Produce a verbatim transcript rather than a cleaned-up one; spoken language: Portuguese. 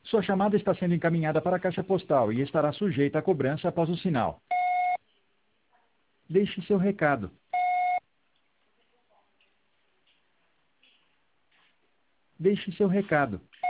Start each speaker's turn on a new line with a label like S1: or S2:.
S1: Sua chamada está sendo encaminhada para a caixa postal e estará sujeita a cobrança após o sinal. Deixe seu recado. Deixe seu recado.